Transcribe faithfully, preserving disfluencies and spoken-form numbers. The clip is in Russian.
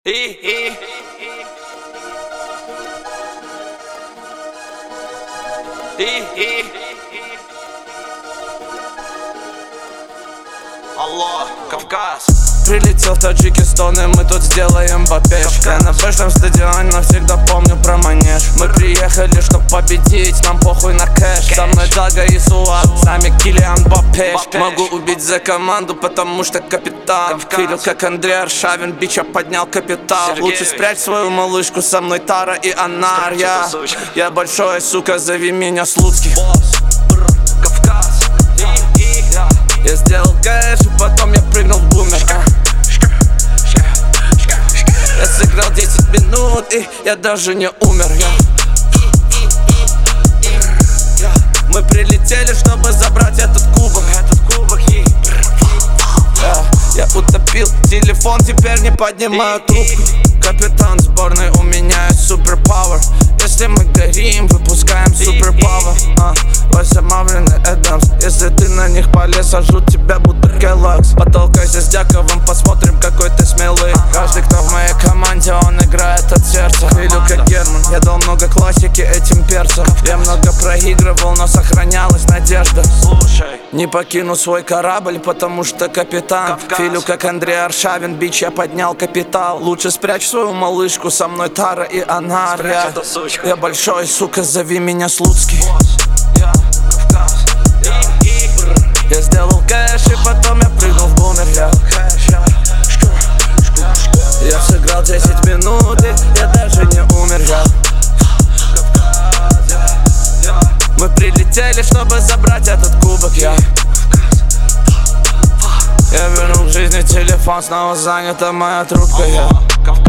И, и. И, и. Алло, Кавказ. Прилетел в Таджикистан, и мы тут сделаем бабеж. Я на пышном стадионе навсегда помню про манеж. Мы приехали, чтоб победить, нам похуй на кэш. Со мной Дага и Суат, с нами Килиан Мбаппе. Могу убить за команду, потому что капитан. Видел, как Андрей Аршавин бича поднял капитал. Лучше спрячь свою малышку, со мной Тара и Анар. Я, я большой, сука, зови меня Слуцкий. Кавказ. Я сделал кэш, и потом я прыгнул в бумер. Я сыграл десять минут, и я даже не умер. Мы прилетели, чтобы забрать этот кубок. Этот кубок. Я, я утопил телефон, теперь не поднимаю трубку. Капитан сборной, у меня есть суперпауэр. Если мы горим, выпускаем суперпауэр. а, Вася Маврин и Эдамс. Если ты на них полез, сожрут тебя будто Келлогс. Потолкайся с Дяковым, посмотрим, какой ты смелый. Каждый, кто в моей команде, он играет от сердца. Видел, как Герман, я дал много классики этим перцам. Я много проигрывал, но сохранялась надежда. Слушай, Не покину свой корабль, потому что капитан. Филю, как Андрей Аршавин, бич, я поднял капитал. Лучше спрячь свою малышку, со мной Тара и Анар. спрячь Я, эту сучку. я большой, сука, зови меня Слуцкий. Я, Кавказ. И, и. Я сделал кэш, и потом я прыгнул в бумер. Я, я сыграл десять минут, и я даже не умер. Я, мы прилетели, чтобы забрать этот кубок. Я, я вернул к жизни телефон, снова занята моя трубка. Я,